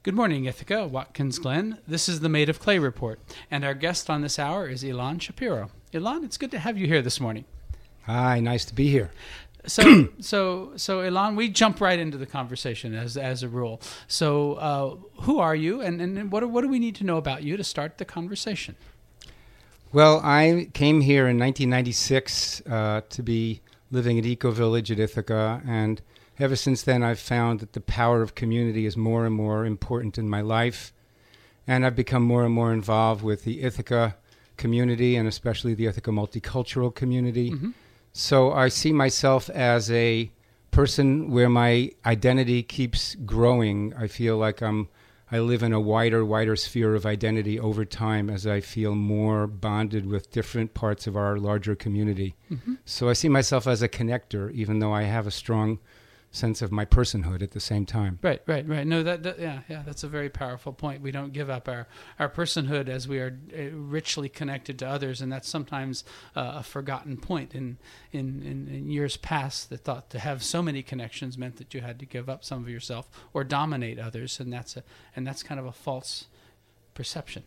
Good morning, Ithaca, Watkins Glen. This is the Made of Clay Report, and our guest on this hour is Ilan Shapiro. Ilan, it's good to have you here this morning. Hi, nice to be here. So Ilan, we jump right into the conversation as a rule. So, who are you, and what do we need to know about you to start the conversation? Well, I came here in 1996 to be living at Eco Village at Ithaca, and ever since then I've found that the power of community is more and more important in my life, and I've become more and more involved with the Ithaca community, and especially the Ithaca multicultural community. Mm-hmm. So I see myself as a person where my identity keeps growing. I feel like I live in a wider sphere of identity over time as I feel more bonded with different parts of our larger community. Mm-hmm. So I see myself as a connector, even though I have a strong sense of my personhood at the same time. Right. No, yeah, that's a very powerful point. We don't give up our personhood as we are richly connected to others, and that's sometimes a forgotten point. In years past, the thought to have so many connections meant that you had to give up some of yourself or dominate others, and that's kind of a false perception.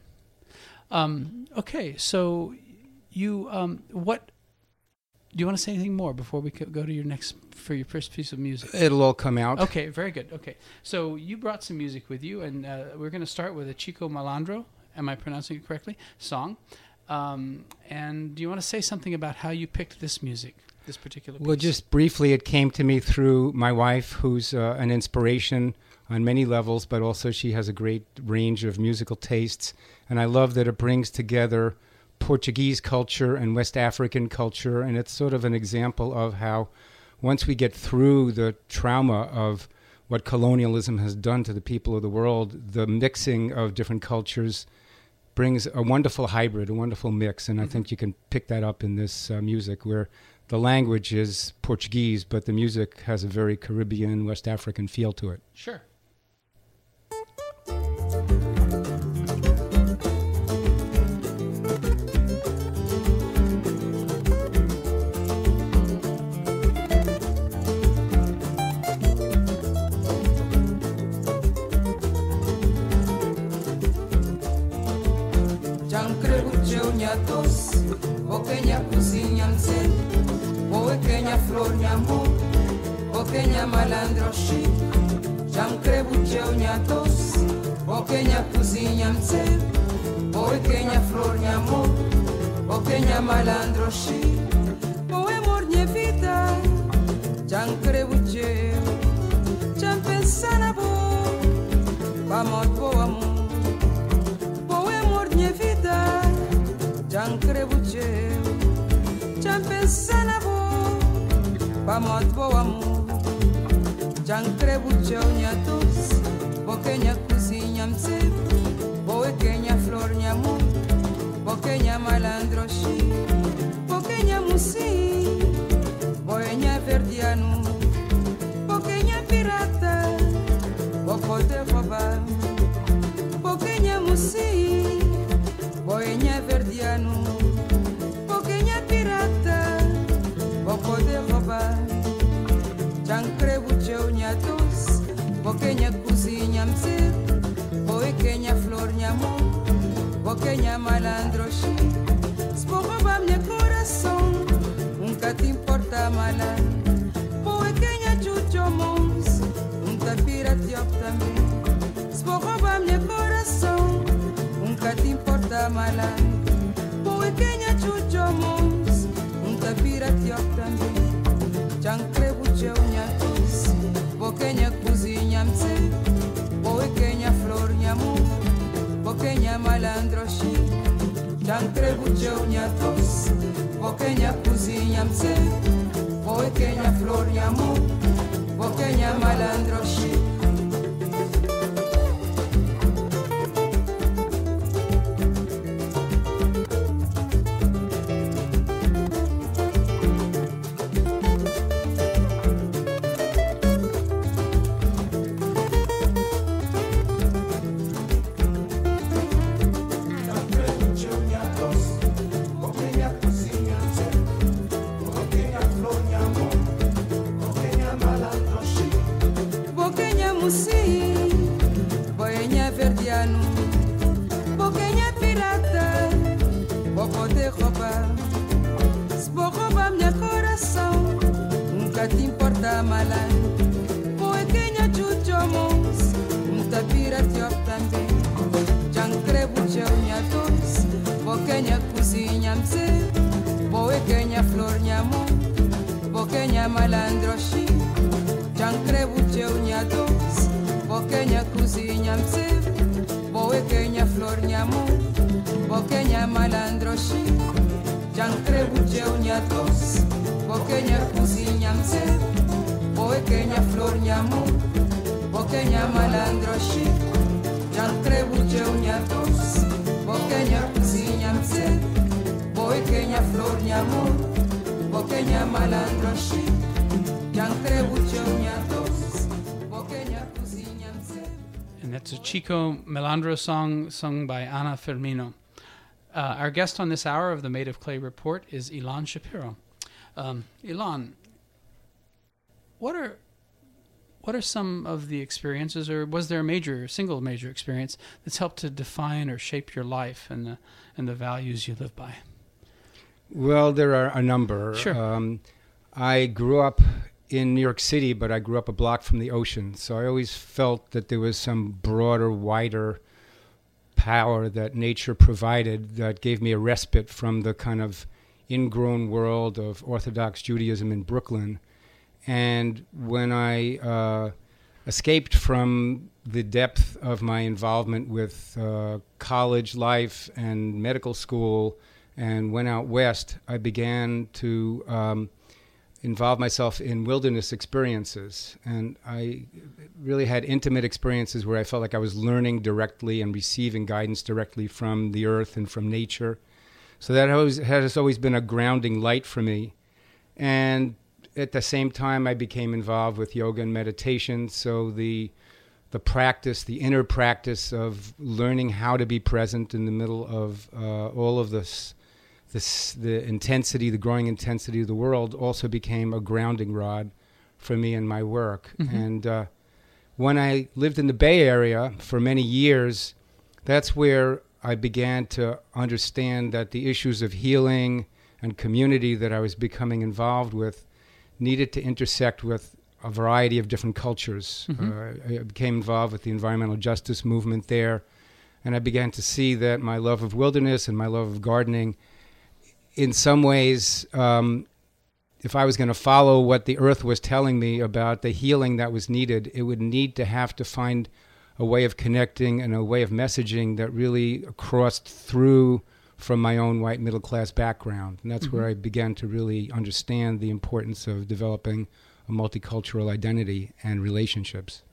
Okay, so you what? Do you want to say anything more before we go to your first piece of music? It'll all come out. Okay, very good. Okay, so you brought some music with you, and we're going to start with a Chico Malandro, am I pronouncing it correctly, song. And do you want to say something about how you picked this music, this particular piece? Well, just briefly, it came to me through my wife, who's an inspiration on many levels, but also she has a great range of musical tastes, and I love that it brings together Portuguese culture and West African culture, and it's sort of an example of how once we get through the trauma of what colonialism has done to the people of the world, the mixing of different cultures brings a wonderful hybrid, a wonderful mix, and I think you can pick that up in this music where the language is Portuguese, but the music has a very Caribbean, West African feel to it. Sure. Okenya cozinha mzee, Okenya flor nyambo, Okenya malandro chic, Jancrebu nyatos, Okenya cozinha mzee, Okenya flor nyambo, Okenya malandro chic, Oe mornye vida, Jancrebu Jam pensana bo, Vamos bo amor, Oe mornye vida. Jancrebuceu, jam pensana bo, vamos bo amor. Jancrebuceu nyatos, Okenya cozinha mse, Okenya flor nyamor, Okenya malandro chi, Okenya musi, Okenya verdiano, Okenya pirata, Okote roubar, Okenya musi. Boenha verdiano, Okenya pirata, Bokode roubar, Jancrebuceu nyatos, Okenya cozinha mzee, Okenya flor nyamor, Okenya malandro chi, Sporouba minha coração, nunca te importa mala, Okenya chucho mons, nunca piratiop também, Sporouba minha coração. Nunca te importa mala, Okenya chucho mons, nunca piratiop também. Jancrebuceu nyatos, Okenya cozinha mse, Okenya flor nyamor, Okenya malandro chi. Jancrebuceu nyatos, Okenya cozinha mse, Okenya flor nyamor, Okenya malandro chi. Okenya pagano. Boqueña pirata, boco de roubar. Se vou roubar minha coração, nunca te importa malai. Boqueña chuchomos, nunca piratiop também. Jancrebu cheu minha dois, boqueña cozinha mse. Boqueña flor minha mão, boqueña malandro chi. Jancrebu cheu minha dois, boqueña cozinha mse. Boqueña flor minha mão, boqueña malandro chi. Jancrebu cheu minha dois, boqueña cozinha mse. Boqueña flor minha mão, boqueña malandro chi. Jancrebu cheu minha dois, boqueña cozinha mse. Boqueña flor minha mão, boqueña malandro chi. Jancrebu cheu minha dois, boqueña cozinha mse. And that's a Chico Melandro song sung by Ana Firmino. Our guest on this hour of the Made of Clay Report is Ilan Shapiro. Ilan, what are some of the experiences, or was there a single major experience that's helped to define or shape your life and the values you live by? Well, there are a number. Sure. I grew up in New York City, but I grew up a block from the ocean. So I always felt that there was some broader, wider power that nature provided that gave me a respite from the kind of ingrown world of Orthodox Judaism in Brooklyn. And when I escaped from the depth of my involvement with college life and medical school and went out west, I began to involve myself in wilderness experiences. And I really had intimate experiences where I felt like I was learning directly and receiving guidance directly from the earth and from nature. So that has always been a grounding light for me. And at the same time, I became involved with yoga and meditation. So the practice, the inner practice of learning how to be present in the middle of all of the intensity, the growing intensity of the world, also became a grounding rod for me in my work. Mm-hmm. And when I lived in the Bay Area for many years, that's where I began to understand that the issues of healing and community that I was becoming involved with needed to intersect with a variety of different cultures. Mm-hmm. I became involved with the environmental justice movement there, and I began to see that my love of wilderness and my love of gardening, in some ways, if I was going to follow what the earth was telling me about the healing that was needed, it would need to have to find a way of connecting and a way of messaging that really crossed through from my own white middle-class background. And that's mm-hmm. where I began to really understand the importance of developing a multicultural identity and relationships.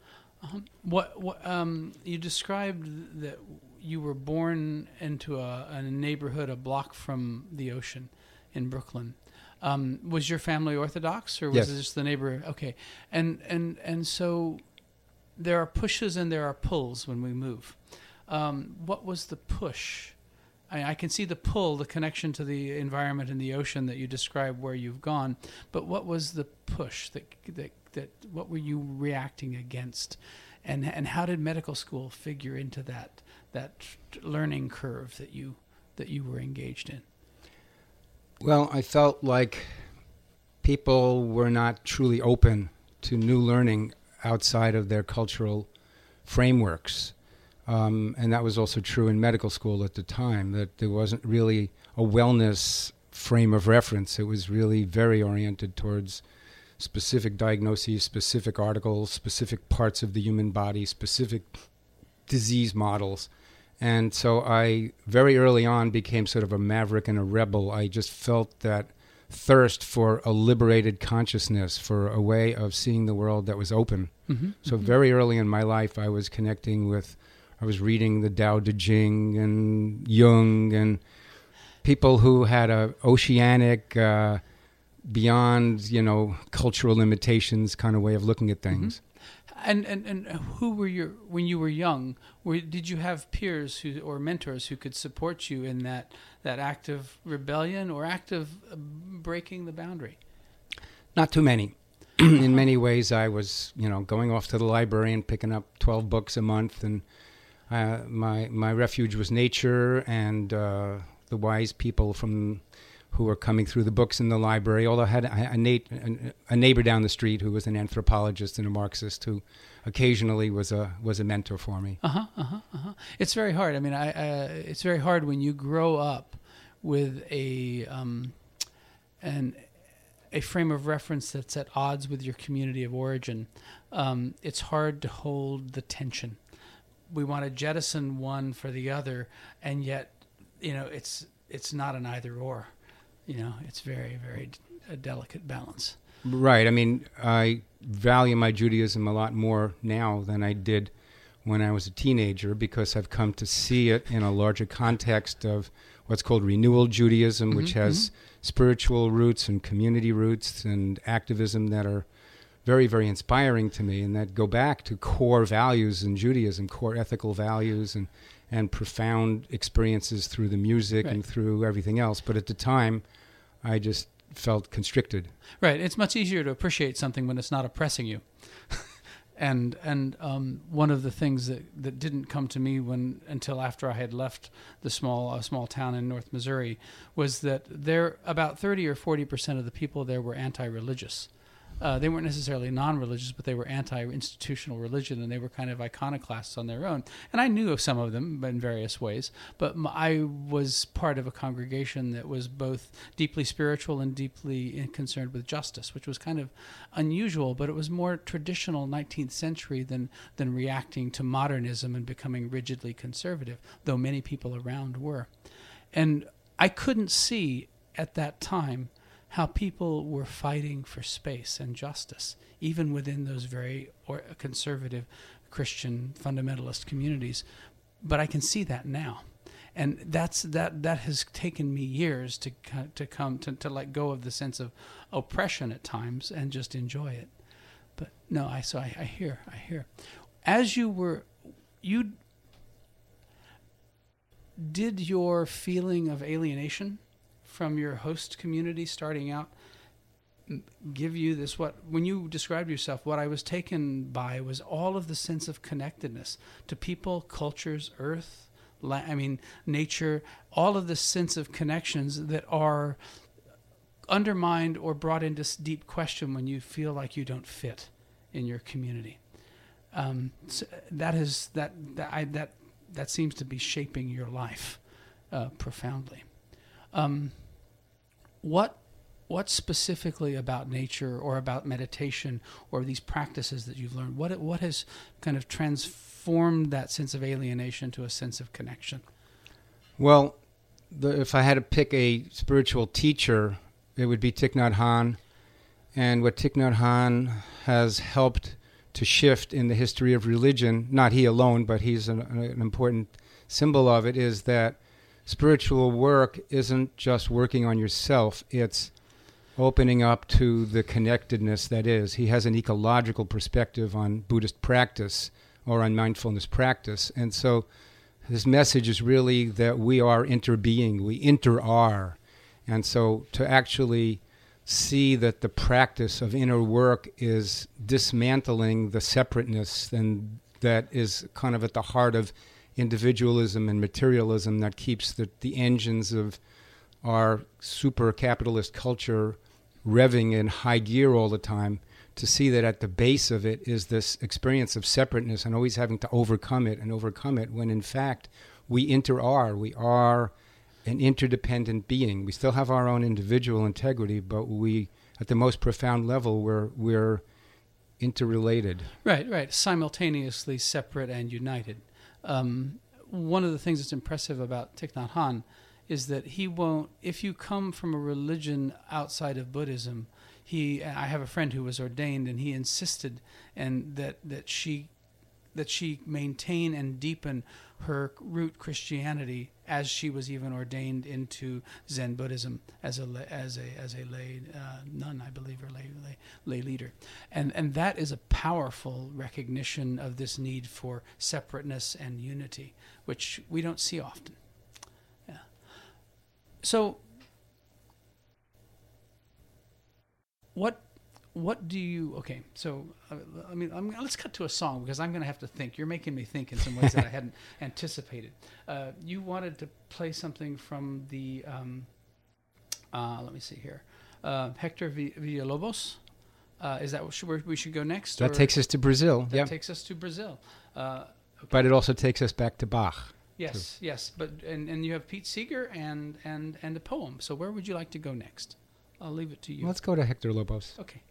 You described that you were born into a neighborhood a block from the ocean in Brooklyn. Was your family Orthodox, or was yes. it just the neighborhood? Okay, and so there are pushes and there are pulls when we move. What was the push? I can see the pull, the connection to the environment and the ocean that you described where you've gone, but what was the push that what were you reacting against, and how did medical school figure into that learning curve that you were engaged in? Well, I felt like people were not truly open to new learning outside of their cultural frameworks. And that was also true in medical school at the time, that there wasn't really a wellness frame of reference. It was really very oriented towards specific diagnoses, specific articles, specific parts of the human body, specific disease models. And so I, very early on, became sort of a maverick and a rebel. I just felt that thirst for a liberated consciousness, for a way of seeing the world that was open. Mm-hmm. So mm-hmm. very early in my life, I was reading the Tao Te Ching and Jung and people who had a oceanic, beyond, cultural limitations kind of way of looking at things. Mm-hmm. And who were when you were young? Did you have peers or mentors who could support you in that act of rebellion or act of breaking the boundary? Not too many. In many ways, I was, going off to the library and picking up 12 books a month, and My refuge was nature and the wise people who were coming through the books in the library. Although I had a neighbor down the street who was an anthropologist and a Marxist who occasionally was a mentor for me. It's very hard. I mean, it's very hard when you grow up with a frame of reference that's at odds with your community of origin. It's hard to hold the tension. We want to jettison one for the other, and yet, it's not an either or. It's very, very a delicate balance. Right. I mean, I value my Judaism a lot more now than I did when I was a teenager, because I've come to see it in a larger context of what's called renewal Judaism, which has spiritual roots and community roots and activism that are very, very inspiring to me, and that go back to core values in Judaism, core ethical values and profound experiences through the music and through everything else. But at the time, I just felt constricted. Right. It's much easier to appreciate something when it's not oppressing you. And one of the things that didn't come to me until after I had left the small town in North Missouri was that about 30 or 40% of the people there were anti-religious. They weren't necessarily non-religious, but they were anti-institutional religion, and they were kind of iconoclasts on their own. And I knew of some of them in various ways, but I was part of a congregation that was both deeply spiritual and deeply concerned with justice, which was kind of unusual, but it was more traditional 19th century than reacting to modernism and becoming rigidly conservative, though many people around were. And I couldn't see at that time how people were fighting for space and justice, even within those very conservative Christian fundamentalist communities. But I can see that now, and that has taken me years to let go of the sense of oppression at times and just enjoy it. But no, I hear. As did your feeling of alienation from your host community starting out give you this, when you described yourself, what I was taken by was all of the sense of connectedness to people, cultures, earth, nature, all of the sense of connections that are undermined or brought into deep question when you feel like you don't fit in your community. So that seems to be shaping your life profoundly. What specifically about nature or about meditation or these practices that you've learned, what has kind of transformed that sense of alienation to a sense of connection? Well, if I had to pick a spiritual teacher, it would be Thich Nhat Hanh. And what Thich Nhat Hanh has helped to shift in the history of religion, not he alone, but he's an important symbol of it, is that spiritual work isn't just working on yourself, it's opening up to the connectedness that is. He has an ecological perspective on Buddhist practice or on mindfulness practice. And so his message is really that we are interbeing, we inter-are. And so to actually see that the practice of inner work is dismantling the separateness and that is kind of at the heart of individualism and materialism that keeps the engines of our super capitalist culture revving in high gear all the time, to see that at the base of it is this experience of separateness and always having to overcome it, when in fact we we are an interdependent being. We still have our own individual integrity, but we, at the most profound level, we're interrelated. Right. Simultaneously separate and united. One of the things that's impressive about Thich Nhat Hanh is that he won't, if you come from a religion outside of Buddhism, I have a friend who was ordained, and he insisted that she maintain and deepen her root Christianity as she was even ordained into Zen Buddhism as a lay nun, I believe, or lay leader, and that is a powerful recognition of this need for separateness and unity, which we don't see often. Yeah. So, what do you? Okay, so let's cut to a song because I'm going to have to think. You're making me think in some ways that I hadn't anticipated. You wanted to play something from the. Let me see here. Hector Villalobos. Is that where we should go next? That takes us to Brazil. That takes us to Brazil. Okay. But it also takes us back to Bach. Yes, too. Yes. But and you have Pete Seeger and a poem. So where would you like to go next? I'll leave it to you. Let's go to Hector Lobos. Okay.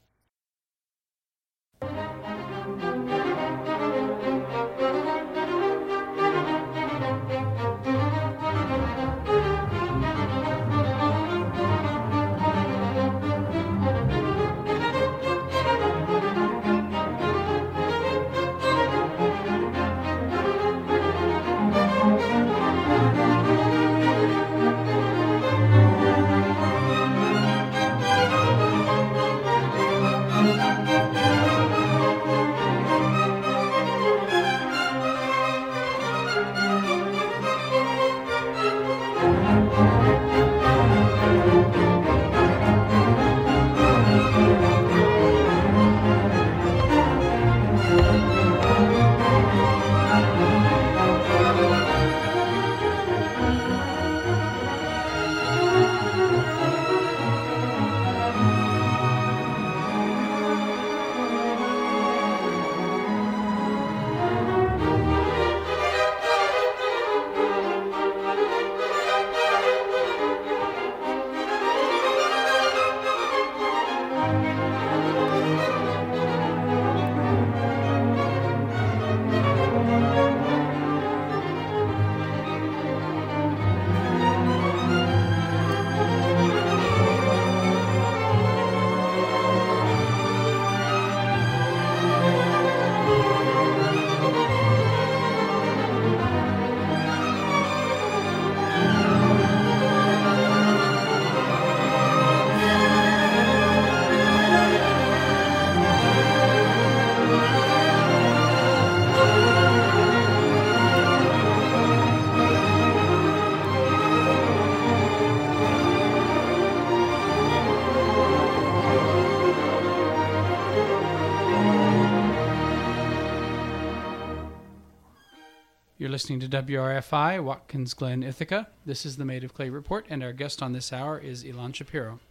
You're listening to WRFI, Watkins Glen, Ithaca. This is the Made of Clay Report, and our guest on this hour is Ilan Shapiro.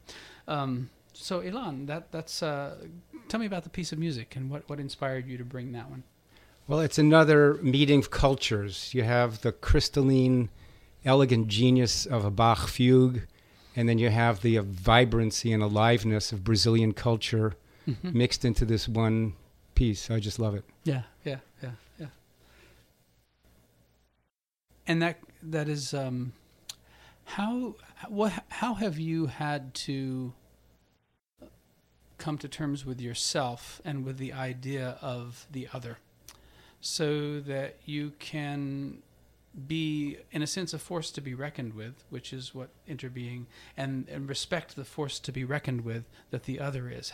So, Ilan, that's tell me about the piece of music and what inspired you to bring that one. Well, it's another meeting of cultures. You have the crystalline, elegant genius of a Bach fugue, and then you have the vibrancy and aliveness of Brazilian culture mixed into this one piece. I just love it. Yeah. And that is how have you had to come to terms with yourself and with the idea of the other, so that you can be, in a sense, a force to be reckoned with, which is what interbeing, and respect the force to be reckoned with that the other is.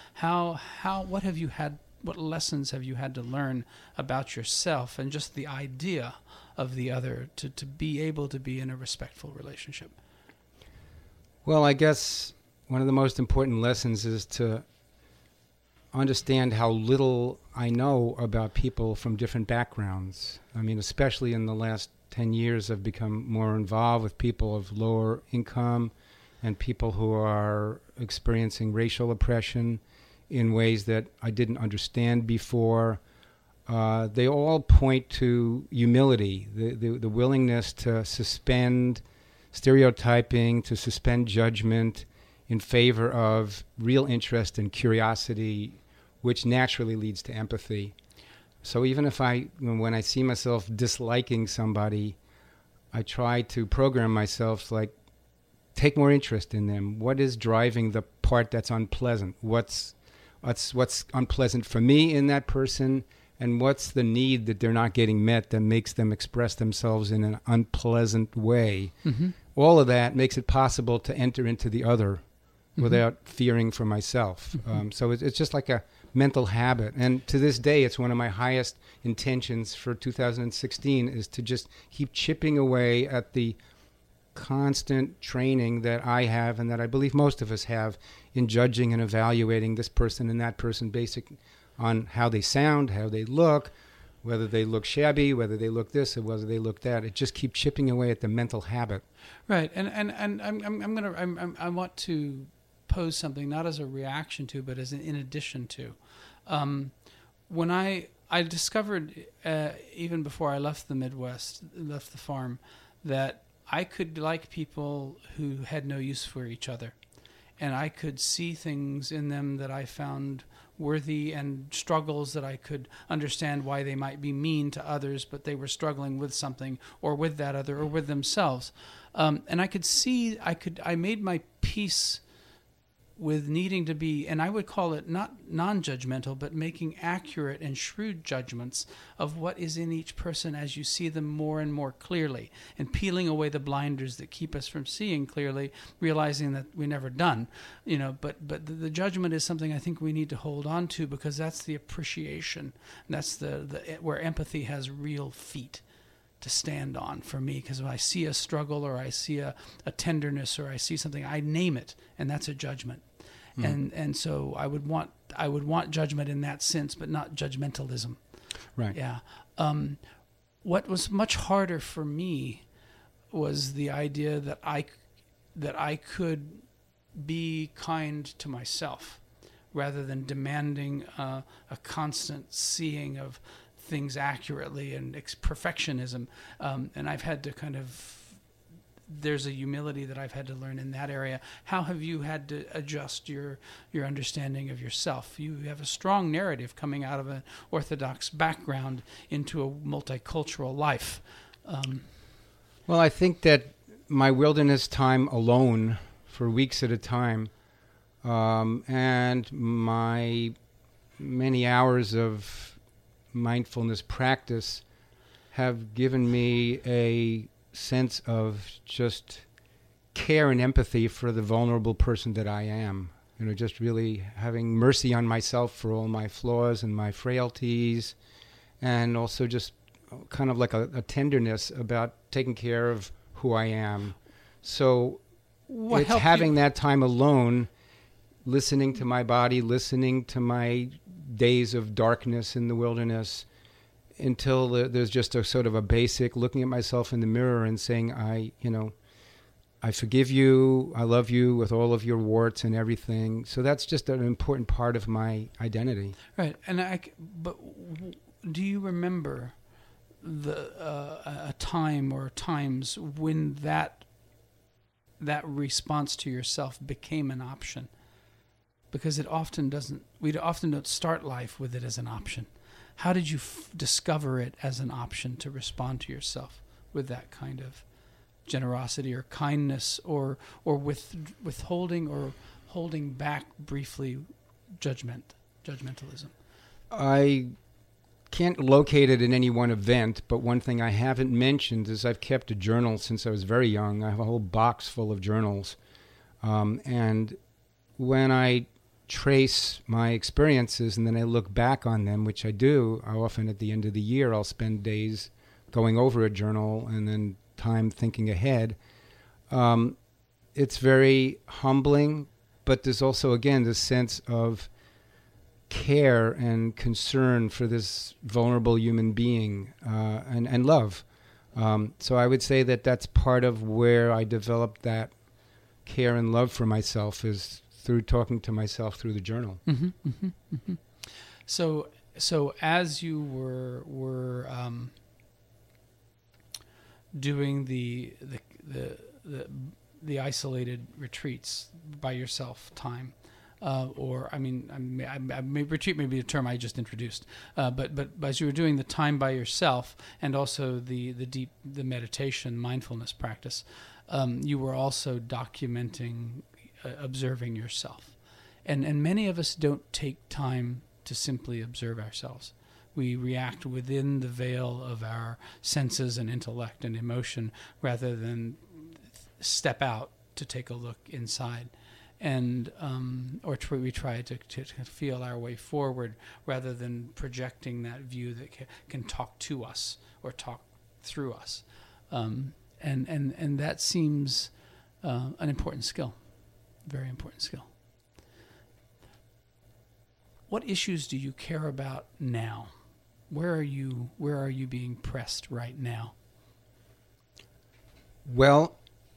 What lessons have you had to learn about yourself and just the idea of the other to be able to be in a respectful relationship? Well, I guess one of the most important lessons is to understand how little I know about people from different backgrounds. I mean, especially in the last 10 years, I've become more involved with people of lower income and people who are experiencing racial oppression in ways that I didn't understand before. They all point to humility, the willingness to suspend stereotyping, to suspend judgment in favor of real interest and curiosity, which naturally leads to empathy. So even if when I see myself disliking somebody, I try to program myself like, take more interest in them. What is driving the part that's unpleasant? What's unpleasant for me in that person, and what's the need that they're not getting met that makes them express themselves in an unpleasant way? Mm-hmm. All of that makes it possible to enter into the other without fearing for myself. So it's just like a mental habit. And to this day, it's one of my highest intentions for 2016 is to just keep chipping away at the constant training that I have and that I believe most of us have in judging and evaluating this person and that person based on how they sound, how they look, whether they look shabby, whether they look this or whether they look that. It just keeps chipping away at the mental habit. Right, and I want to pose something not as a reaction to, but as an in addition to. When I discovered even before I left the Midwest, left the farm, that I could like people who had no use for each other, and I could see things in them that I found worthy and struggles that I could understand why they might be mean to others, but they were struggling with something or with that other or with themselves. And I could see, I made my peace with needing to be, and I would call it not non-judgmental, but making accurate and shrewd judgments of what is in each person as you see them more and more clearly, and peeling away the blinders that keep us from seeing clearly, realizing that we're never done, but the judgment is something I think we need to hold on to, because that's the appreciation. That's the where empathy has real feet to stand on for me, because when I see a struggle or I see a tenderness or I see something, I name it, and that's a judgment. And so I would want judgment in that sense, but not judgmentalism. Right. Yeah. What was much harder for me was the idea that I could be kind to myself, rather than demanding a constant seeing of things accurately and perfectionism. And I've had to there's a humility that I've had to learn in that area. How have you had to adjust your understanding of yourself? You have a strong narrative coming out of an Orthodox background into a multicultural life. Well, I think that my wilderness time alone for weeks at a time, and my many hours of mindfulness practice have given me a sense of just care and empathy for the vulnerable person that I am. Just really having mercy on myself for all my flaws and my frailties, and also just kind of like a tenderness about taking care of who I am. So it's having that time alone, listening to my body, listening to my days of darkness in the wilderness, until there's just a sort of a basic looking at myself in the mirror and saying, I forgive you, I love you with all of your warts and everything. So that's just an important part of my identity. Right. But do you remember a time or times when that response to yourself became an option? Because it often doesn't. We often don't start life with it as an option. How did you discover it as an option to respond to yourself with that kind of generosity or kindness, or withholding or holding back briefly judgmentalism? I can't locate it in any one event, but one thing I haven't mentioned is I've kept a journal since I was very young. I have a whole box full of journals. And when I trace my experiences and then I look back on them, which I do, I often at the end of the year I'll spend days going over a journal and then time thinking ahead. It's very humbling, but there's also, again, this sense of care and concern for this vulnerable human being, and love. So I would say that that's part of where I developed that care and love for myself, is through talking to myself through the journal. Mm-hmm, mm-hmm, mm-hmm. So as you were doing the isolated retreats by yourself time, retreat may be a term I just introduced, but as you were doing the time by yourself and also the meditation mindfulness practice, you were also documenting, observing yourself, and many of us don't take time to simply observe ourselves. We react within the veil of our senses and intellect and emotion rather than step out to take a look inside, and we try to feel our way forward rather than projecting that view that can talk to us or talk through us, and that seems an important skill, very important skill. what issues do you care about now? Where are you being pressed right now? Well,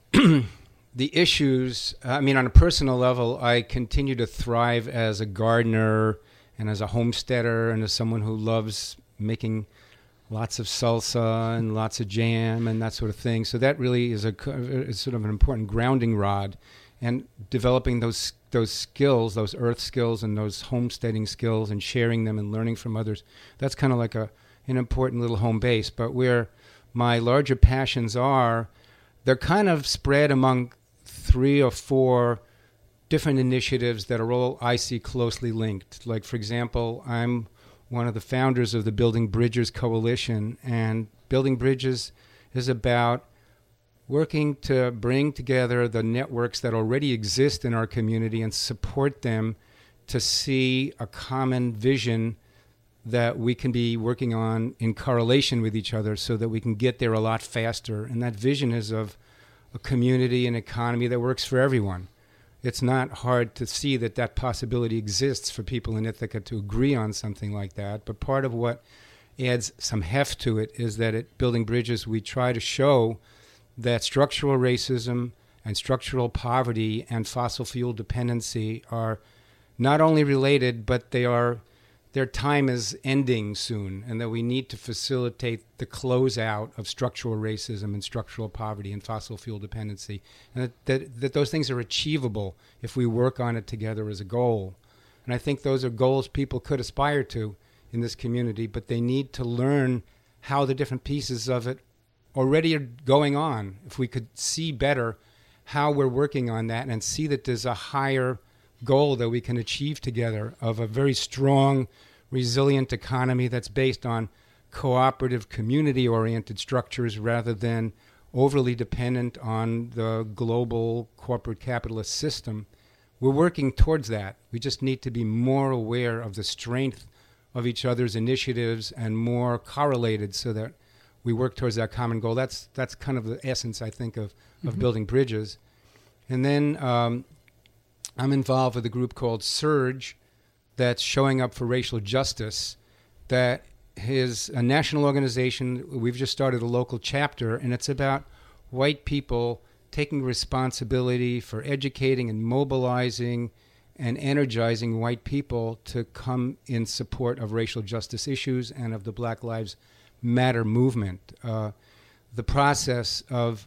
the issues, I mean, on a personal level, I continue to thrive as a gardener and as a homesteader and as someone who loves making lots of salsa and lots of jam and that sort of thing. So that really is sort of an important grounding rod. And developing those skills, those earth skills and those homesteading skills and sharing them and learning from others, that's kind of like an important little home base. But where my larger passions are, they're kind of spread among 3 or 4 different initiatives that are all, I see, closely linked. Like, for example, I'm one of the founders of the Building Bridges Coalition, and Building Bridges is about working to bring together the networks that already exist in our community and support them to see a common vision that we can be working on in correlation with each other so that we can get there a lot faster. And that vision is of a community and economy that works for everyone. It's not hard to see that that possibility exists for people in Ithaca to agree on something like that. But part of what adds some heft to it is that at Building Bridges, we try to show that structural racism and structural poverty and fossil fuel dependency are not only related, but their time is ending soon, and that we need to facilitate the closeout of structural racism and structural poverty and fossil fuel dependency, and that those things are achievable if we work on it together as a goal. And I think those are goals people could aspire to in this community, but they need to learn how the different pieces of it already are going on. If we could see better how we're working on that and see that there's a higher goal that we can achieve together of a very strong, resilient economy that's based on cooperative, community-oriented structures rather than overly dependent on the global corporate capitalist system. We're working towards that. We just need to be more aware of the strength of each other's initiatives and more correlated so that we work towards that common goal. That's kind of the essence, I think, of Building Bridges. And then I'm involved with a group called Surge that's showing up for racial justice, that is a national organization. We've just started a local chapter, and it's about white people taking responsibility for educating and mobilizing and energizing white people to come in support of racial justice issues and of the Black Lives Matter movement. The process of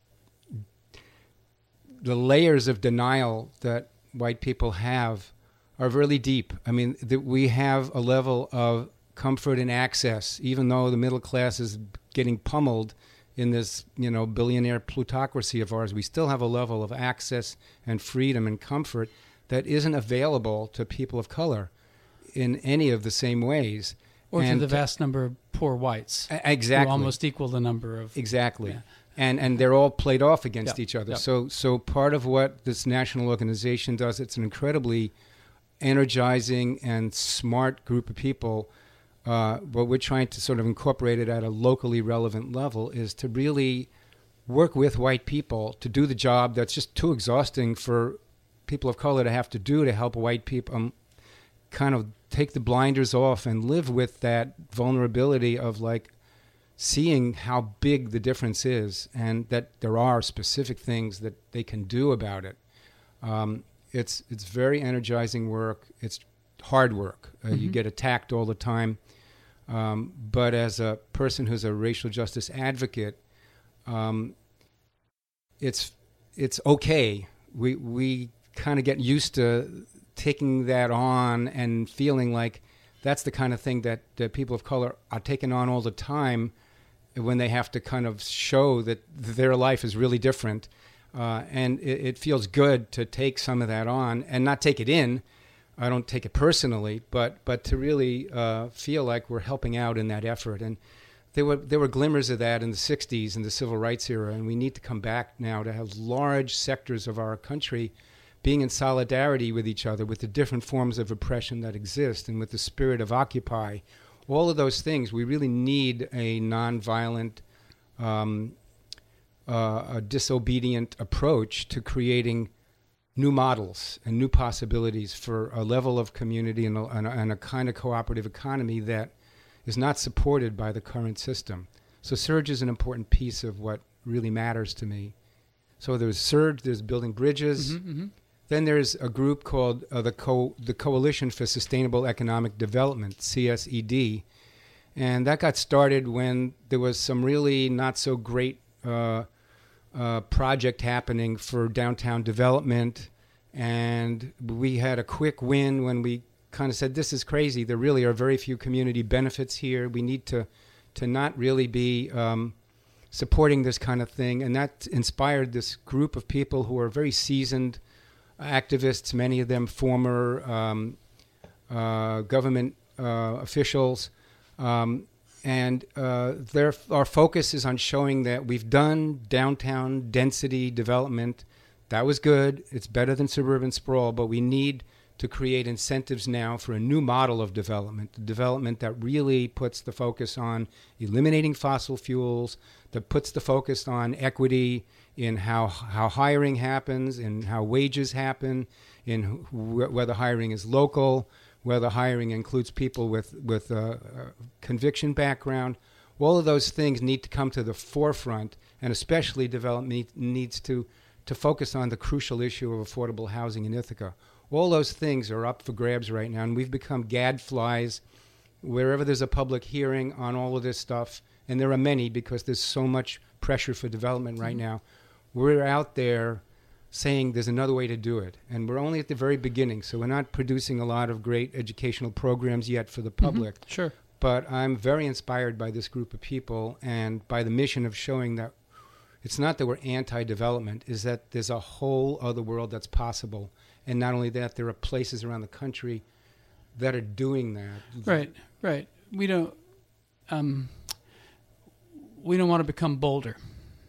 the layers of denial that white people have are really deep. I mean, we have a level of comfort and access, even though the middle class is getting pummeled in this, billionaire plutocracy of ours. We still have a level of access and freedom and comfort that isn't available to people of color in any of the same ways. Or to the vast number of poor whites. Exactly. Who almost equal the number of... Exactly. Yeah. And they're all played off against Yep. each other. Yep. So part of what this national organization does, it's an incredibly energizing and smart group of people. What we're trying to sort of incorporate it at a locally relevant level is to really work with white people to do the job that's just too exhausting for people of color to have to do to help white people kind of take the blinders off and live with that vulnerability of like seeing how big the difference is and that there are specific things that they can do about it. It's very energizing work. It's hard work. You get attacked all the time. But as a person who's a racial justice advocate, it's okay. We kind of get used to taking that on and feeling like that's the kind of thing that people of color are taking on all the time when they have to kind of show that their life is really different. And it feels good to take some of that on and not take it in. I don't take it personally, but to really feel like we're helping out in that effort. And there were glimmers of that in the 60s in the civil rights era, and we need to come back now to have large sectors of our country being in solidarity with each other, with the different forms of oppression that exist, and with the spirit of Occupy. All of those things, we really need a nonviolent, a disobedient approach to creating new models and new possibilities for a level of community and a kind of cooperative economy that is not supported by the current system. So Surge is an important piece of what really matters to me. So there's Surge, there's building bridges. Mm-hmm, mm-hmm. Then there's a group called the Coalition for Sustainable Economic Development, CSED. And that got started when there was some really not so great project happening for downtown development. And we had a quick win when we kind of said, this is crazy. There really are very few community benefits here. We need to not really be supporting this kind of thing. And that inspired this group of people who are very seasoned activists, many of them former government officials. And our focus is on showing that we've done downtown density development. That was good. It's better than suburban sprawl, but we need to create incentives now for a new model of development that really puts the focus on eliminating fossil fuels, that puts the focus on equity in how hiring happens, in how wages happen, in whether hiring is local, whether hiring includes people with a conviction background. All of those things need to come to the forefront, and especially development needs to focus on the crucial issue of affordable housing in Ithaca. All those things are up for grabs right now, and we've become gadflies wherever there's a public hearing on all of this stuff, and there are many because there's so much pressure for development right now. We're out there saying there's another way to do it, and we're only at the very beginning, so we're not producing a lot of great educational programs yet for the public. Mm-hmm. Sure. But I'm very inspired by this group of people and by the mission of showing that it's not that we're anti-development, is that there's a whole other world that's possible. And not only that, there are places around the country that are doing that. Right. We don't want to become Boulder.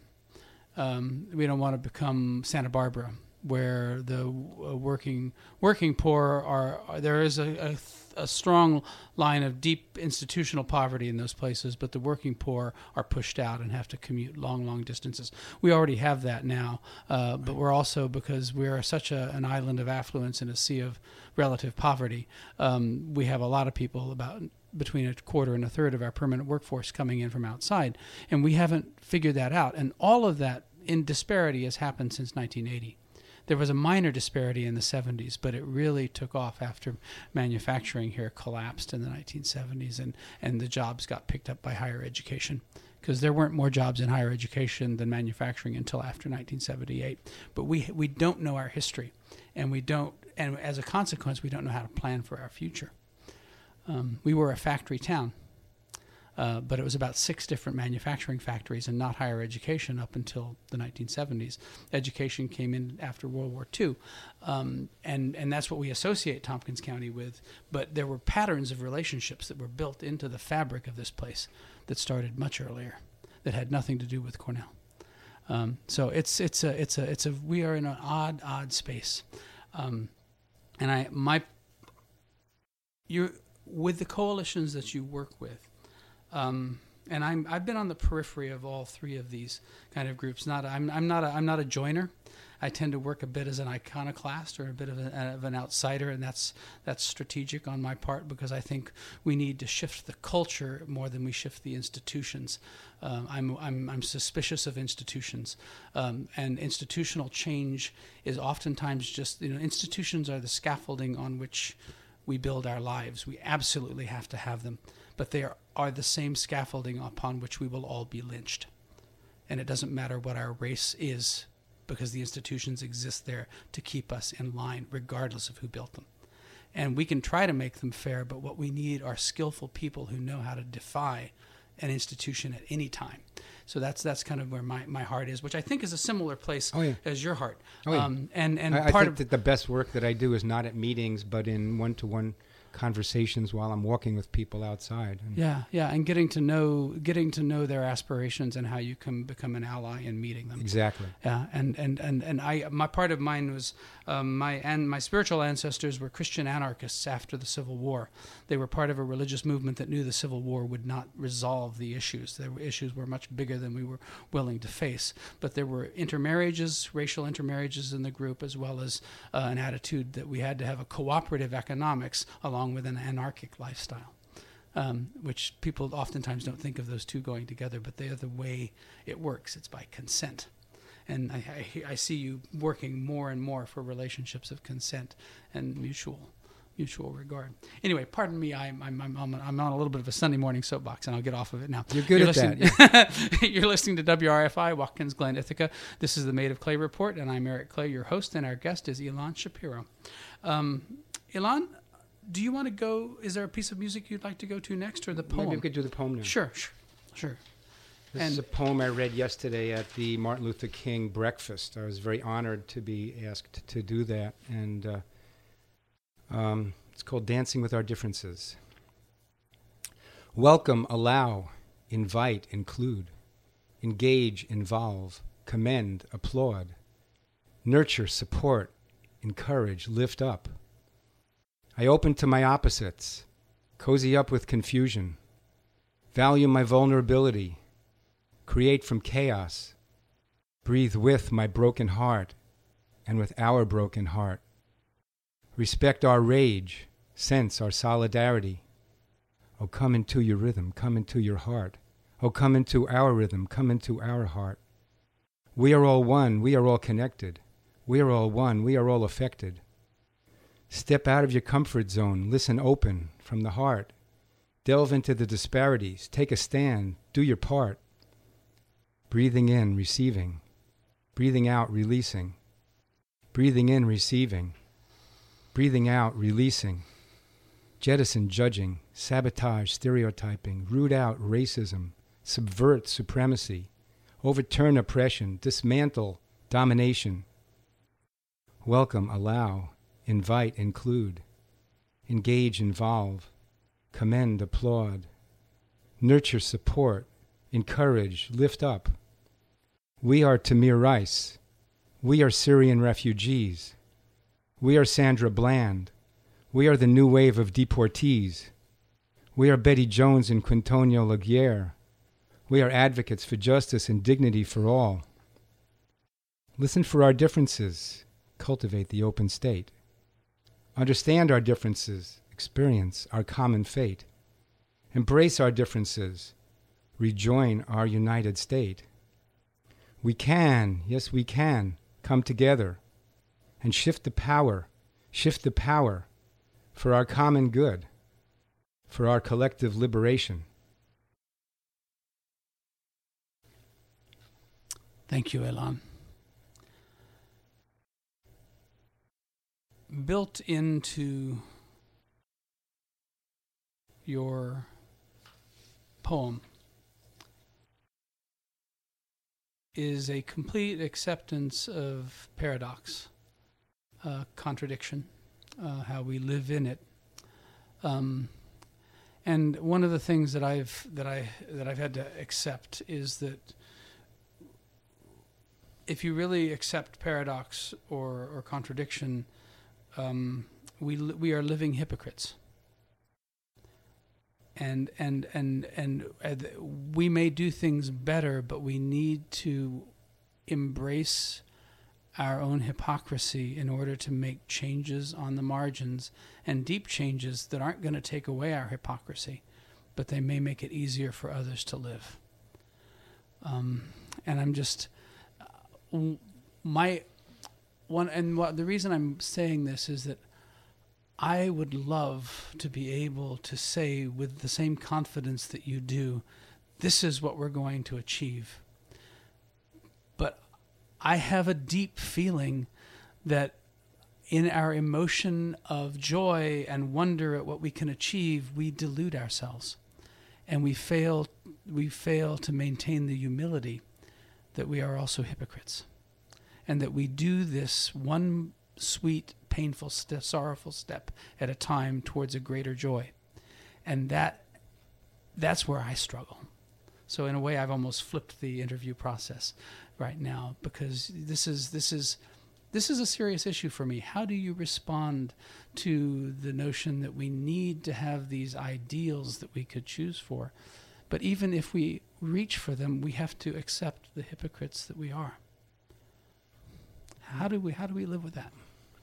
We don't want to become Santa Barbara, where the working poor are. There is a strong line of deep institutional poverty in those places, but the working poor are pushed out and have to commute long distances. We already have that now, but we're also, because we're such an island of affluence and a sea of relative poverty, we have a lot of people, about between a quarter and a third of our permanent workforce, coming in from outside, and we haven't figured that out. And all of that in disparity has happened since 1980. There was a minor disparity in the 70s, but it really took off after manufacturing here collapsed in the 1970s, and the jobs got picked up by higher education, because there weren't more jobs in higher education than manufacturing until after 1978. But we don't know our history, and as a consequence, we don't know how to plan for our future. We were a factory town. But it was about 6 different manufacturing factories and not higher education up until the 1970s. Education came in after World War II, and that's what we associate Tompkins County with. But there were patterns of relationships that were built into the fabric of this place that started much earlier, that had nothing to do with Cornell. So we are in an odd space, you're with the coalitions that you work with. And I've been on the periphery of all 3 of these kind of groups. I'm not a joiner. I tend to work a bit as an iconoclast or a bit of an outsider, and that's strategic on my part, because I think we need to shift the culture more than we shift the institutions. I'm suspicious of institutions, and institutional change is oftentimes just, institutions are the scaffolding on which we build our lives. We absolutely have to have them, but they are the same scaffolding upon which we will all be lynched. And it doesn't matter what our race is, because the institutions exist there to keep us in line, regardless of who built them. And we can try to make them fair, but what we need are skillful people who know how to defy an institution at any time. So that's kind of where my heart is, which I think is a similar place as your heart. Oh, yeah. And I think that the best work that I do is not at meetings, but in one-to-one conversations while I'm walking with people outside. And Yeah, and getting to know their aspirations and how you can become an ally in meeting them. Exactly. Yeah, and my part of mine was my spiritual ancestors were Christian anarchists after the Civil War. They were part of a religious movement that knew the Civil War would not resolve the issues. The issues were much bigger than we were willing to face. But there were intermarriages, racial intermarriages in the group, as well as an attitude that we had to have a cooperative economics along with an anarchic lifestyle. Which people oftentimes don't think of those two going together, but they are the way it works. It's by consent. And I see you working more and more for relationships of consent and mutual regard. Anyway, pardon me. I'm on a little bit of a Sunday morning soapbox, and I'll get off of it now. You're good at that. You're listening to WRFI, Watkins Glen, Ithaca. This is the Made of Clay Report, and I'm Eric Clay, your host, and our guest is Ilan Shapiro. Ilan, do you want to go? Is there a piece of music you'd like to go to next, or the poem? Maybe we could do the poem now. Sure. This is a poem I read yesterday at the Martin Luther King breakfast. I was very honored to be asked to do that, and it's called Dancing with Our Differences. Welcome, allow, invite, include, engage, involve, commend, applaud, nurture, support, encourage, lift up. I open to my opposites, cozy up with confusion, value my vulnerability, create from chaos, breathe with my broken heart and with our broken heart, respect our rage, sense our solidarity. Oh, come into your rhythm, come into your heart. Oh, come into our rhythm, come into our heart. We are all one, we are all connected. We are all one, we are all affected. Step out of your comfort zone, listen open from the heart. Delve into the disparities, take a stand, do your part. Breathing in, receiving. Breathing out, releasing. Breathing in, receiving. Breathing out, releasing. Jettison judging, sabotage stereotyping, root out racism, subvert supremacy, overturn oppression, dismantle domination. Welcome, allow, invite, include, engage, involve, commend, applaud, nurture, support, encourage, lift up. We are Tamir Rice. We are Syrian refugees. We are Sandra Bland. We are the new wave of deportees. We are Betty Jones and Quintonio Laguerre. We are advocates for justice and dignity for all. Listen for our differences. Cultivate the open state. Understand our differences. Experience our common fate. Embrace our differences. Rejoin our united state. We can, yes we can, come together and shift the power for our common good, for our collective liberation. Thank you, Ilan. Built into your poem is a complete acceptance of paradox, contradiction, how we live in it. And one of the things that I've had to accept is that if you really accept paradox or contradiction, we are living hypocrites. And we may do things better, but we need to embrace our own hypocrisy in order to make changes on the margins, and deep changes that aren't going to take away our hypocrisy, but they may make it easier for others to live. And I'm just the reason I'm saying this is that I would love to be able to say with the same confidence that you do, this is what we're going to achieve. But I have a deep feeling that in our emotion of joy and wonder at what we can achieve, we delude ourselves, and we fail to maintain the humility that we are also hypocrites, and that we do this one sweet painful step, sorrowful step at a time towards a greater joy. And that's where I struggle. So in a way, I've almost flipped the interview process right now, because this is a serious issue for me. How do you respond to the notion that we need to have these ideals that we could choose for, but even if we reach for them, we have to accept the hypocrites that we are? How do we live with that?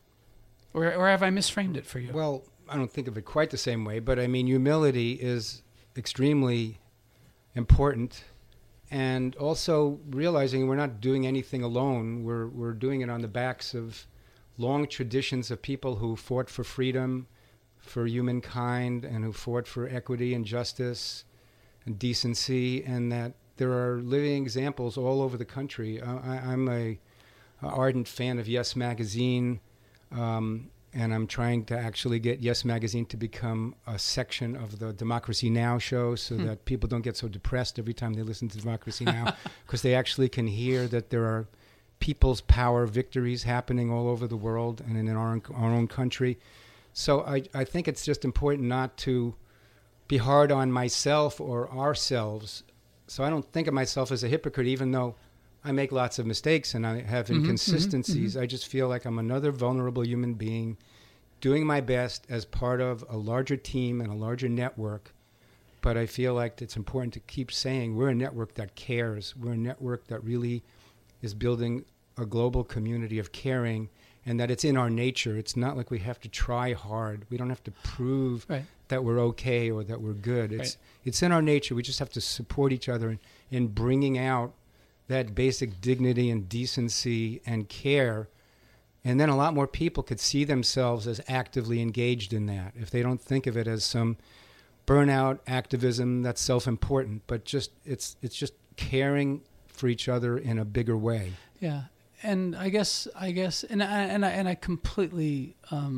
Or have I misframed it for you? Well, I don't think of it quite the same way, but I mean, humility is extremely important, and also realizing we're not doing anything alone. We're doing it on the backs of long traditions of people who fought for freedom, for humankind, and who fought for equity and justice and decency, and that there are living examples all over the country. I'm a ardent fan of Yes Magazine, and I'm trying to actually get Yes Magazine to become a section of the Democracy Now! Show, so that people don't get so depressed every time they listen to Democracy Now!, because they actually can hear that there are people's power victories happening all over the world and in our own country. So I think it's just important not to be hard on myself or ourselves. So I don't think of myself as a hypocrite, even though I make lots of mistakes and I have inconsistencies. I just feel like I'm another vulnerable human being doing my best as part of a larger team and a larger network. But I feel like it's important to keep saying we're a network that cares. We're a network that really is building a global community of caring, and that it's in our nature. It's not like we have to try hard. We don't have to prove that we're okay or that we're good. It's in our nature. We just have to support each other in bringing out that basic dignity and decency and care. And then a lot more people could see themselves as actively engaged in that, if they don't think of it as some burnout activism that's self-important, but just it's just caring for each other in a bigger way. Yeah. And I guess, and I completely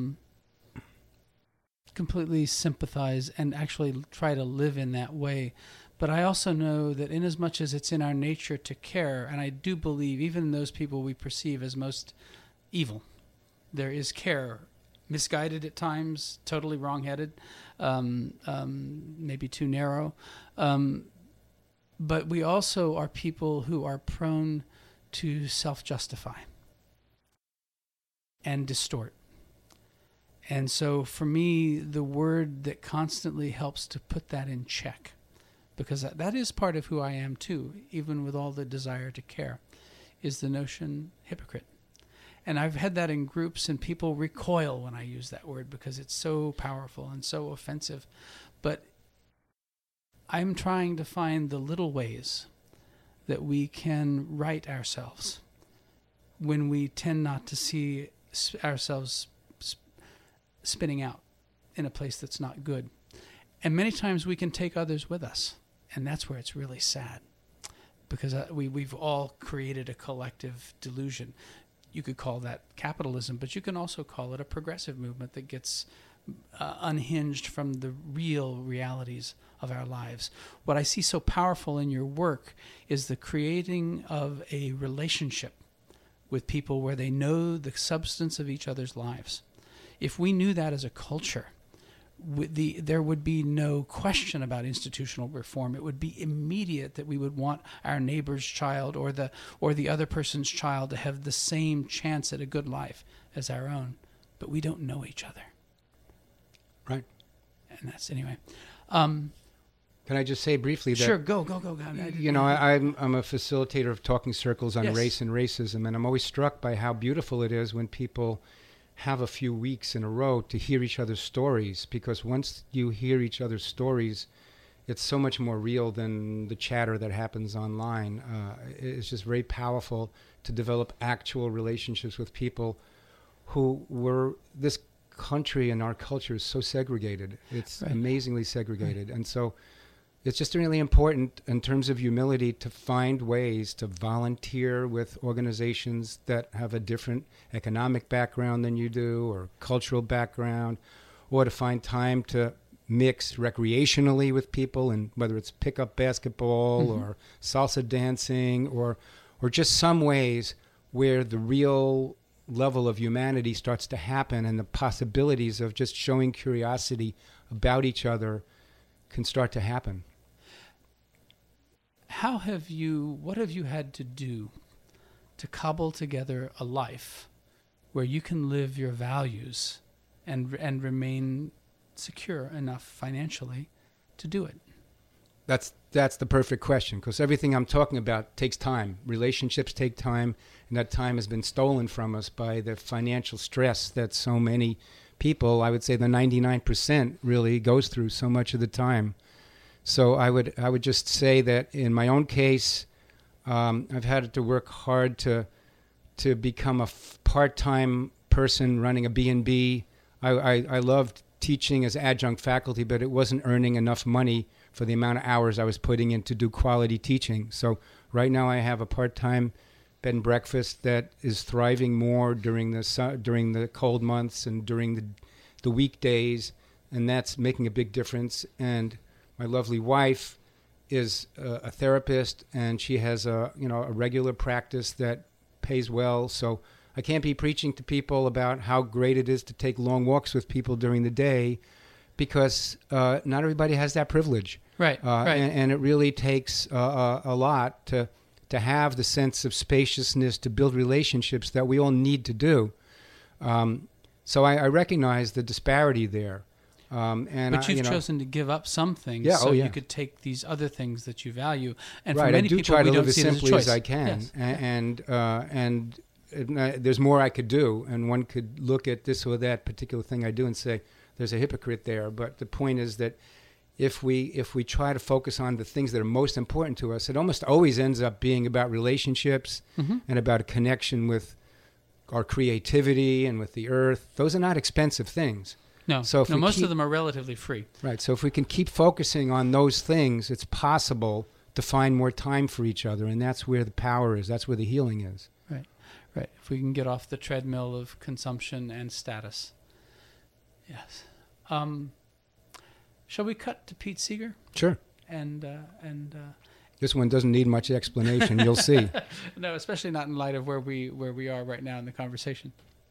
sympathize and actually try to live in that way. But I also know that in as much as it's in our nature to care, and I do believe even those people we perceive as most evil, there is care, misguided at times, totally wrong-headed, maybe too narrow. But we also are people who are prone to self-justify and distort. And so for me, the word that constantly helps to put that in check, because that is part of who I am too, even with all the desire to care, is the notion hypocrite. And I've had that in groups, and people recoil when I use that word because it's so powerful and so offensive. But I'm trying to find the little ways that we can right ourselves when we tend not to see ourselves spinning out in a place that's not good. And many times we can take others with us, and that's where it's really sad, because we've all created a collective delusion. You could call that capitalism, but you can also call it a progressive movement that gets unhinged from the real realities of our lives. What I see so powerful in your work is the creating of a relationship with people where they know the substance of each other's lives. If we knew that as a culture, there would be no question about institutional reform. It would be immediate that we would want our neighbor's child or the other person's child to have the same chance at a good life as our own. But we don't know each other. Right. And that's anyway. Can I just say briefly that... Sure, go. You know, I'm a facilitator of talking circles on Yes. race and racism, and I'm always struck by how beautiful it is when people have a few weeks in a row to hear each other's stories, because once you hear each other's stories, it's so much more real than the chatter that happens online. It's just very powerful to develop actual relationships with people who were... This country and our culture is so segregated. It's amazingly segregated. And so it's just really important in terms of humility to find ways to volunteer with organizations that have a different economic background than you do, or cultural background, or to find time to mix recreationally with people, and whether it's pickup basketball or salsa dancing or just some ways where the real level of humanity starts to happen, and the possibilities of just showing curiosity about each other can start to happen. What have you had to do to cobble together a life where you can live your values and remain secure enough financially to do it? That's the perfect question, because everything I'm talking about takes time. Relationships take time, and that time has been stolen from us by the financial stress that so many people, I would say the 99% really goes through so much of the time. So I would just say that in my own case, I've had to work hard to become a part-time person running a B&B. I loved teaching as adjunct faculty, but it wasn't earning enough money for the amount of hours I was putting in to do quality teaching. So right now I have a part-time bed and breakfast that is thriving more during the cold months and during the weekdays, and that's making a big difference. And my lovely wife is a therapist, and she has a regular practice that pays well. So I can't be preaching to people about how great it is to take long walks with people during the day, because not everybody has that privilege. Right. And it really takes a lot to have the sense of spaciousness, to build relationships that we all need to do. So I recognize the disparity there. But you've chosen to give up some things you could take these other things that you value. And right, for many I do people, try to we live don't as see it as a simply choice. as I can, Yes. and there's more I could do, and one could look at this or that particular thing I do and say there's a hypocrite there. But the point is that if we try to focus on the things that are most important to us, it almost always ends up being about relationships and about a connection with our creativity and with the earth. Those are not expensive things. No, most of them are relatively free. Right. So if we can keep focusing on those things, it's possible to find more time for each other, and that's where the power is. That's where the healing is. Right. If we can get off the treadmill of consumption and status. Yes. Shall we cut to Pete Seeger? Sure. And this one doesn't need much explanation. You'll see. No, especially not in light of where we are right now in the conversation.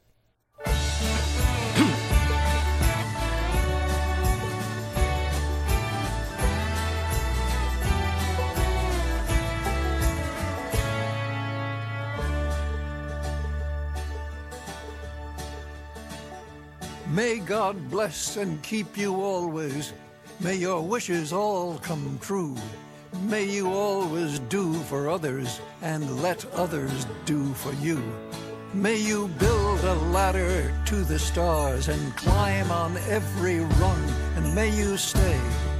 May God bless and keep you always. May your wishes all come true. May you always do for others and let others do for you. May you build a ladder to the stars and climb on every rung, and may you stay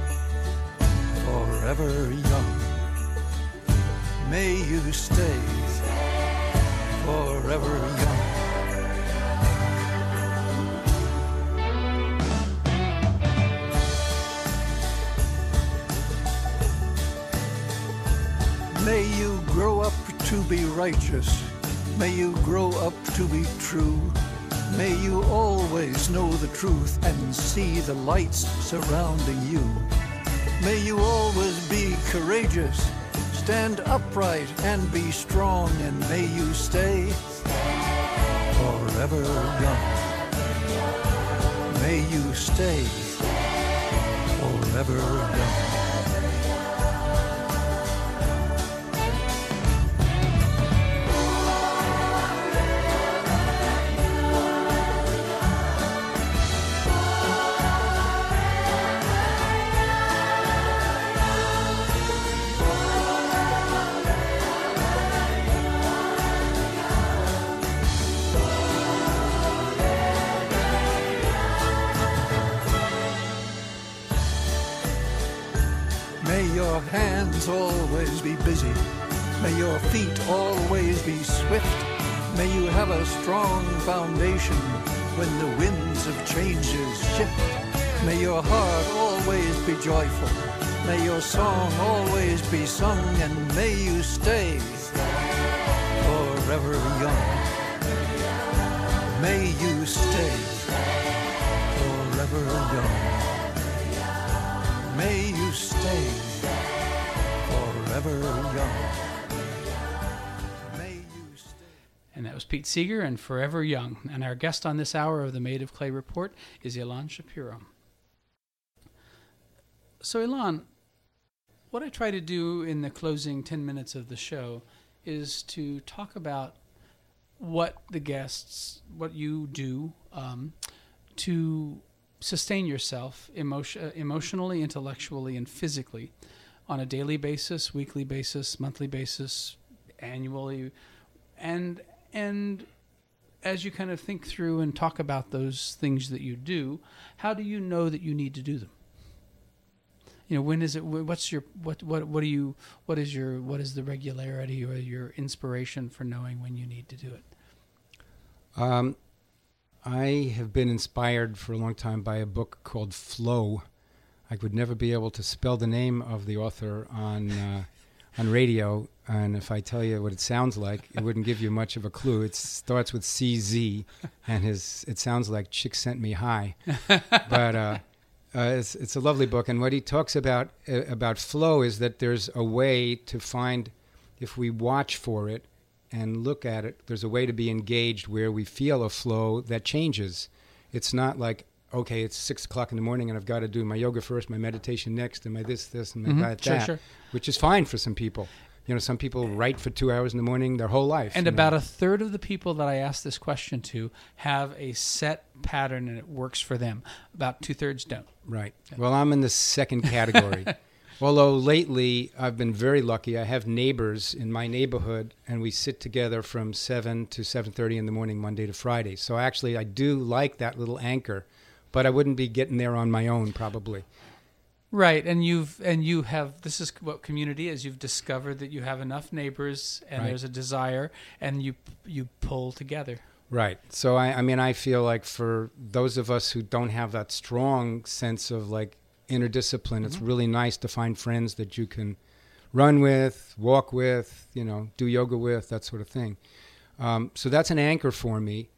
forever young. May you stay forever young. May you grow up to be righteous. May you grow up to be true. May you always know the truth and see the lights surrounding you. May you always be courageous, stand upright and be strong, and may you stay forever young. May you stay forever young. May your hands always be busy. May your feet always be swift. May you have a strong foundation when the winds of changes shift. May your heart always be joyful. May your song always be sung, and may you stay forever young. May you stay forever young. May you stay forever young. May you stay. And that was Pete Seeger and Forever Young. And our guest on this hour of the Made of Clay Report is Ilan Shapiro. So, Ilan, what I try to do in the closing 10 minutes of the show is to talk about what you do to sustain yourself emotionally, intellectually, and physically on a daily basis, weekly basis, monthly basis, annually. And as you kind of think through and talk about those things that you do, how do you know that you need to do them? When is it? What is the regularity or your inspiration for knowing when you need to do it? I have been inspired for a long time by a book called Flow. I would never be able to spell the name of the author on radio, and if I tell you what it sounds like, it wouldn't give you much of a clue. It starts with CZ, and it sounds like Chick Sent Me High. But it's a lovely book, and what he talks about flow is that there's a way to find, if we watch for it and look at it, there's a way to be engaged where we feel a flow that changes. It's not like, okay, it's 6 o'clock in the morning and I've got to do my yoga first, my meditation next, and my this, and my that, sure. Which is fine for some people. Some people write for 2 hours in the morning their whole life. And about a third of the people that I ask this question to have a set pattern and it works for them. About 2/3 don't. Right. Well, I'm in the second category. Although lately I've been very lucky. I have neighbors in my neighborhood, and we sit together from 7 to 7:30 in the morning, Monday to Friday. So actually I do like that little anchor, but I wouldn't be getting there on my own probably. Right, and you have, this is what community is. You've discovered that you have enough neighbors, and right. There's a desire, and you pull together. Right. So I feel like for those of us who don't have that strong sense of like inner discipline, it's really nice to find friends that you can run with, walk with, do yoga with, that sort of thing. So that's an anchor for me.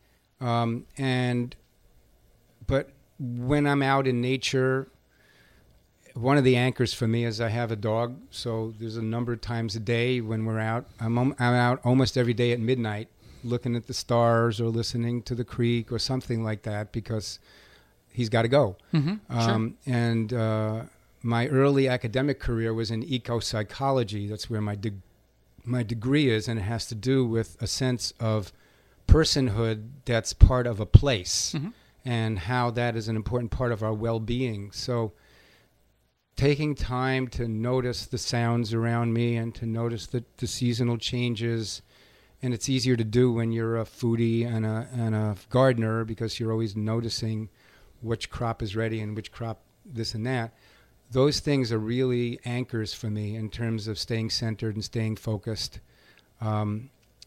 But when I'm out in nature, one of the anchors for me is I have a dog. So there's a number of times a day when we're out. I'm out almost every day at midnight looking at the stars or listening to the creek or something like that because he's got to go. Sure. And my early academic career was in eco-psychology. That's where my degree is, and it has to do with a sense of personhood that's part of a place and how that is an important part of our well-being. So taking time to notice the sounds around me and to notice the seasonal changes. And it's easier to do when you're a foodie and a gardener because you're always noticing which crop is ready and which crop this and that. Those things are really anchors for me in terms of staying centered and staying focused. I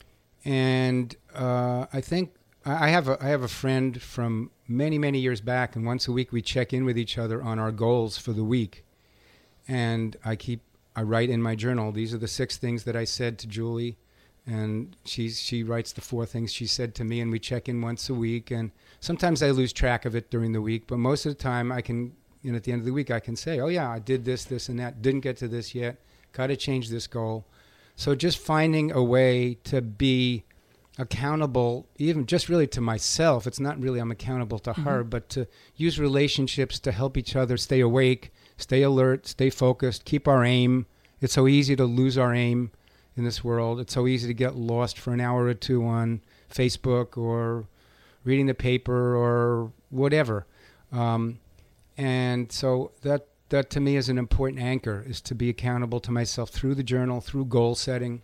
think I have a friend from many, many years back, and once a week we check in with each other on our goals for the week. And I write in my journal, these are the 6 things that I said to Julie, and she writes the 4 things she said to me, and we check in once a week. And sometimes I lose track of it during the week, but most of the time I can, at the end of the week, I can say, oh yeah, I did this, and that, didn't get to this yet, got to change this goal. So just finding a way to be accountable, even just really to myself. It's not really I'm accountable to her, but to use relationships to help each other stay awake, stay alert, stay focused, keep our aim. It's so easy to lose our aim in this world. It's so easy to get lost for an hour or two on Facebook or reading the paper or whatever. And so that to me is an important anchor, is to be accountable to myself through the journal, through goal setting.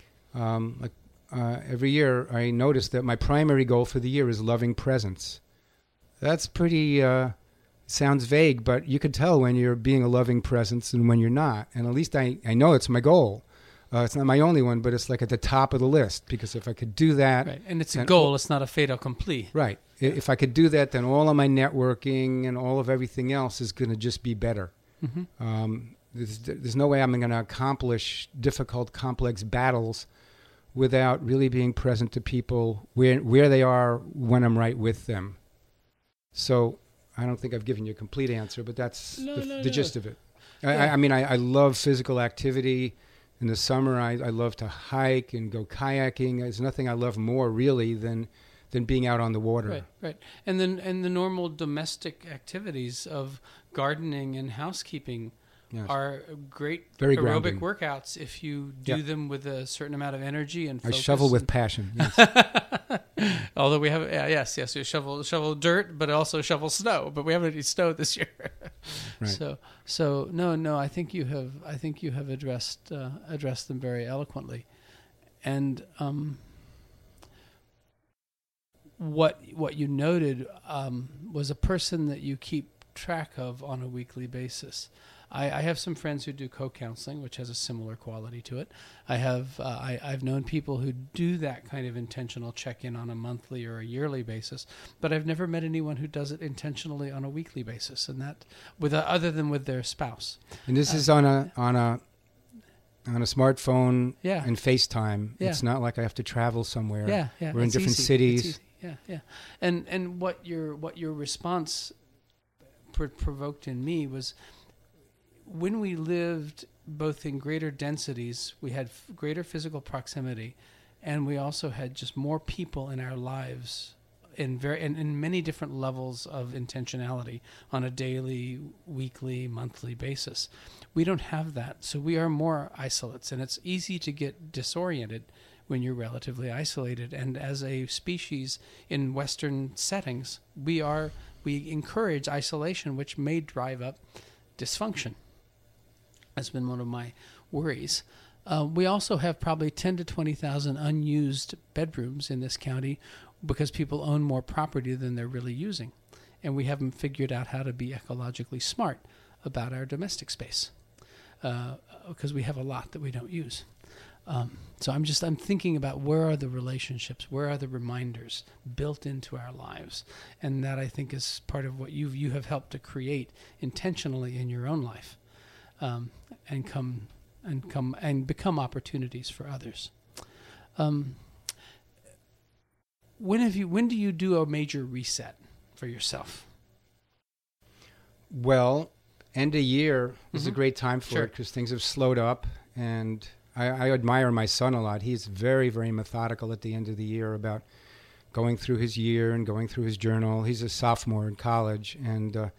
Every year I notice that my primary goal for the year is loving presence. That's pretty, sounds vague, but you can tell when you're being a loving presence and when you're not. And at least I know it's my goal. It's not my only one, but it's like at the top of the list, because if I could do that... Right. And it's a goal, it's not a fait accompli. Right. If I could do that, then all of my networking and all of everything else is going to just be better. There's no way I'm going to accomplish difficult, complex battles without really being present to people where they are when I'm right with them. So I don't think I've given you a complete answer, but that's the gist of it. Yeah. I mean, I love physical activity. In the summer, I love to hike and go kayaking. There's nothing I love more, really, than being out on the water. Right. And then the normal domestic activities of gardening and housekeeping are great Very aerobic grounding. workouts if you do them with a certain amount of energy and focus. I shovel with passion. Yes. Although we have, yes, we shovel dirt, but also shovel snow. But we haven't any snow this year. Right. So no, I think you have addressed them very eloquently, and what you noted was a person that you keep track of on a weekly basis. I have some friends who do co-counseling, which has a similar quality to it. I've known people who do that kind of intentional check-in on a monthly or a yearly basis, but I've never met anyone who does it intentionally on a weekly basis, and that other than with their spouse. And this is on a smartphone Yeah. and FaceTime. Yeah. It's not like I have to travel somewhere. Yeah. We're in It's different easy. cities. It's easy. Yeah. And what your response provoked in me was, when we lived both in greater densities, we had greater physical proximity, and we also had just more people in our lives in many different levels of intentionality on a daily, weekly, monthly basis. We don't have that, so we are more isolates, and it's easy to get disoriented when you're relatively isolated. And as a species in Western settings, we encourage isolation, which may drive up dysfunction. That's been one of my worries. We also have probably 10 to 20,000 unused bedrooms in this county because people own more property than they're really using. And we haven't figured out how to be ecologically smart about our domestic space because we have a lot that we don't use. So I'm thinking about, where are the relationships, where are the reminders built into our lives? And that, I think, is part of what you have helped to create intentionally in your own life. And become opportunities for others. When do you do a major reset for yourself? Well, end of year is a great time for Sure. it because things have slowed up, and I admire my son a lot. He's very, very methodical at the end of the year about going through his year and going through his journal. He's a sophomore in college, and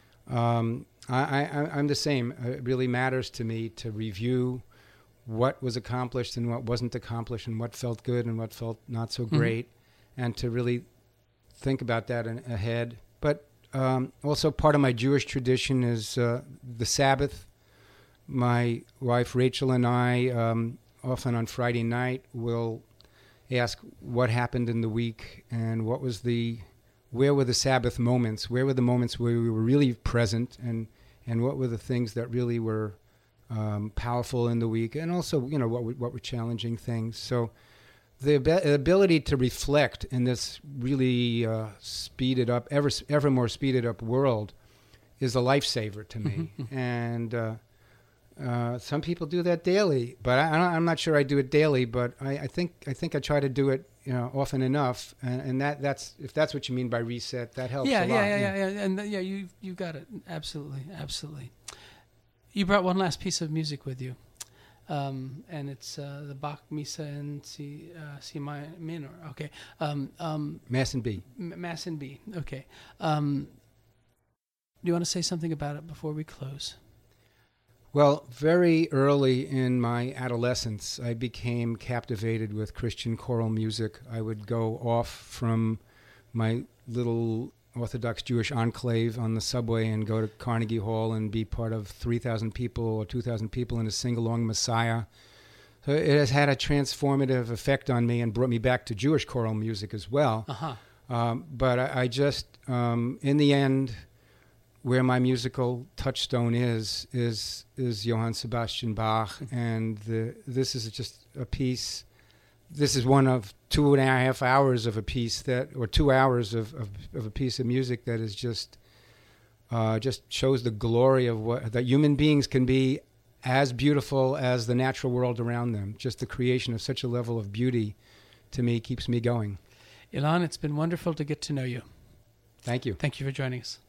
I'm the same. It really matters to me to review what was accomplished and what wasn't accomplished, and what felt good and what felt not so great, and to really think about that ahead. But also part of my Jewish tradition is the Sabbath. My wife Rachel and I often on Friday night will ask what happened in the week and where were the Sabbath moments, where were the moments where we were really present, and what were the things that really were powerful in the week, and also what were challenging things. So the ability to reflect in this really speeded up, ever more speeded up world is a lifesaver to me. And some people do that daily, but I'm not sure I do it daily. But I think I try to do it often enough, and that's, if that's what you mean by reset, that helps a lot. And you got it. Absolutely. You brought one last piece of music with you, and it's the Bach Misa in C minor. Okay. Mass in B. Mass in B. Okay. Do you want to say something about it before we close? Well, very early in my adolescence, I became captivated with Christian choral music. I would go off from my little Orthodox Jewish enclave on the subway and go to Carnegie Hall and be part of 3,000 people or 2,000 people in a sing-along Messiah. So it has had a transformative effect on me and brought me back to Jewish choral music as well. But I just, in the end, where my musical touchstone is Johann Sebastian Bach, and this is just a piece. This is one of 2.5 hours of a piece or 2 hours of a piece of music that is just shows the glory of that human beings can be, as beautiful as the natural world around them. Just the creation of such a level of beauty, to me, keeps me going. Ilan, it's been wonderful to get to know you. Thank you. Thank you for joining us.